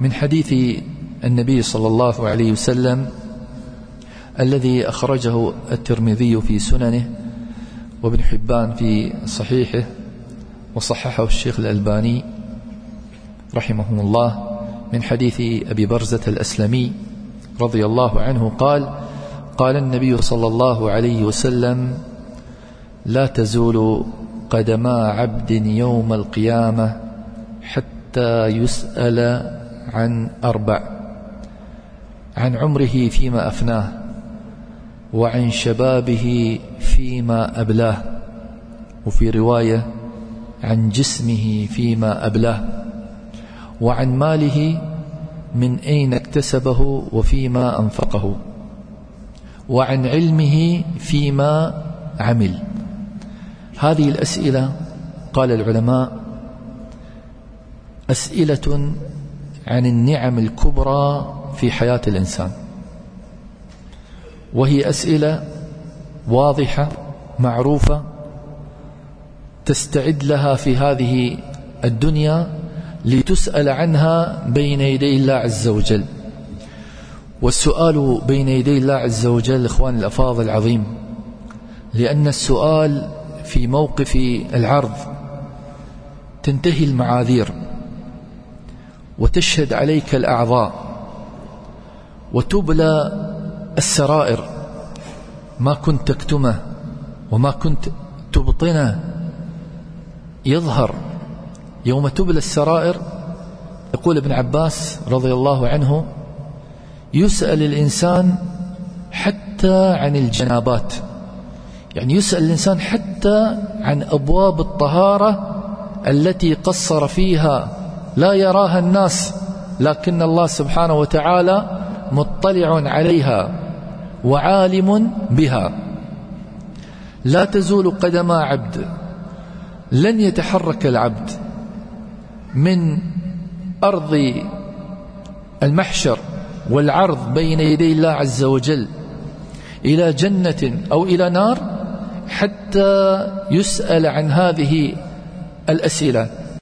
من حديث النبي صلى الله عليه وسلم الذي أخرجه الترمذي في سننه وابن حبان في صحيحه وصححه الشيخ الألباني رحمه الله، من حديث أبي برزة الأسلمي رضي الله عنه قال النبي صلى الله عليه وسلم: لا تزول قدما عبد يوم القيامة حتى يسأل عن 4: عن عمره فيما أفناه، وعن شبابه فيما أبلاه، وفي رواية عن جسمه فيما أبلاه، وعن ماله من أين اكتسبه وفيما أنفقه، وعن علمه فيما عمل. هذه الأسئلة قال العلماء أسئلة عن النعم الكبرى في حياة الإنسان، وهي أسئلة واضحة معروفة تستعد لها في هذه الدنيا لتسأل عنها بين يدي الله عز وجل. والسؤال بين يدي الله عز وجل إخوان الأفاضل عظيم، لأن السؤال في موقف العرض تنتهي المعاذير وتشهد عليك الأعضاء وتبلى السرائر، ما كنت تكتمه وما كنت تبطنه يظهر يوم تبلى السرائر. يقول ابن عباس رضي الله عنه: يسأل الإنسان حتى عن الجنابات، يعني يسأل الإنسان حتى عن أبواب الطهارة التي قصر فيها لا يراها الناس، لكن الله سبحانه وتعالى مطلع عليها وعالم بها. لا تزول قدم عبد، لن يتحرك العبد من أرض المحشر والعرض بين يدي الله عز وجل إلى جنة أو إلى نار حتى يسأل عن هذه الأسئلة.